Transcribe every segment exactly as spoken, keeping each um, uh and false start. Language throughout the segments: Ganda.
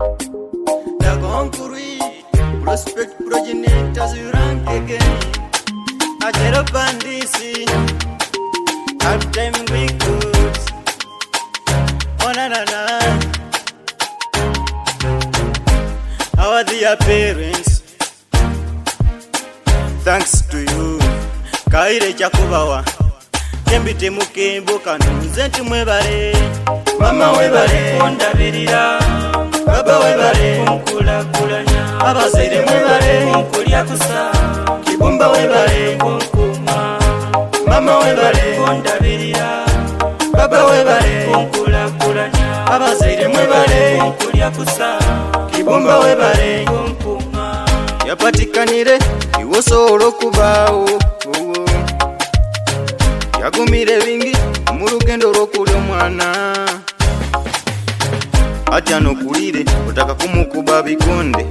The concrete prospect progenitors you rank again. I get up and this half time we good. Oh na na na. How are the appearance? Thanks to you. Kaire chakubawa. Kembite mukembo kanunze ntumwebale. Mama webale ondabirira. Baba webale kunkula kulanya. Abazaire mwebale kunkulya kusa. Kibumba webale kunkuma. Mama webale ondabirira. Baba webale kunkula kulanya. Abazaire mwebale kunkulya kusa. Kibumba webale kunkuma. Yapatikanire iwosoolo kubaawo. Yagumire bingi mu lugendo lw'okulya omwana. Atya n'okulire otaka kumukuba bikonde.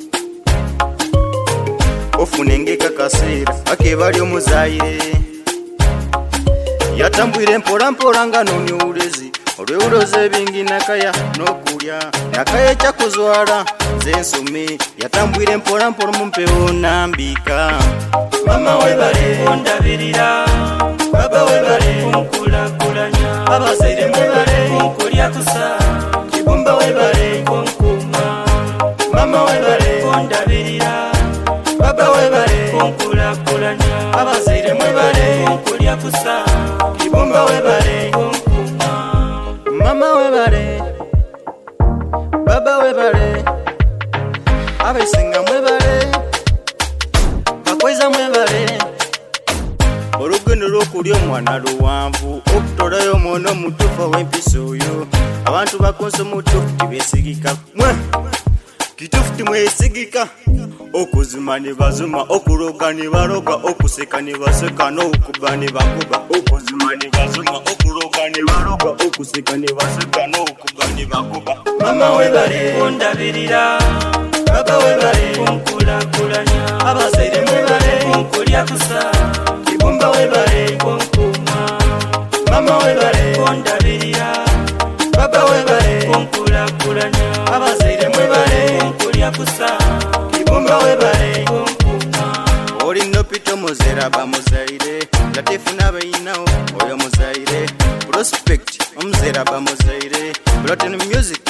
Ofunengeka kaseera akebali omuzaire. Yatambwire mpola mpola nga n'onyowulezi. Olwewuloze bingi nakaya n'okulya. Nakaya ekyakuzwala nze nsome. Yatambwire mpola mpola mu mpewo nambika. Mama webale ondabirira. Baba webale kunkula kulanya. Abazaire mwebale kunkulya kusa. Kibumba webale kunkuma. Mama webale ondabirira. Baba webale kunkula kulanya. Abazaire mwebale kunkulya kusa. Kibumba webale kunkuma. Mama webale. Baba webale. Abesinga mwebale. Bakweza mwebale. Olugendo lw'okulya omwana luwanvu. Okutolayo omwana omutuufu ow'empisa oyo. Abantu bakonsa omutuufu tibeesigika. Mwe kituufu timwesigika. Okuzuma ne bazuma, okuloga ne baloga, okuseka ne baseka, n'okukuba ne bakuba. Okuzuma ne bazuma, okuloga ne baloga, okuseka ne baseka, n'okukuba ne bakuba. Mama webale ondabirira. Baba webale kunkula kulanya. Abazaire mwebale kunkulya kusa. Kibumba webale kunkuma. Mama webale ondabirira. Baba webale kunkula kulanya. Abazaire mwebale kunkulya kusa. Kibumba webale kunkuma. Oli nopito muzera bamuzaire. Latifu n'abayinawo oyo muzaire. Prospect omuzera bamuzaire. Blotten music